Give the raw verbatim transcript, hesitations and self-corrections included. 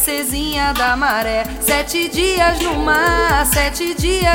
princesinha da maré. Sete dias no mar, sete dias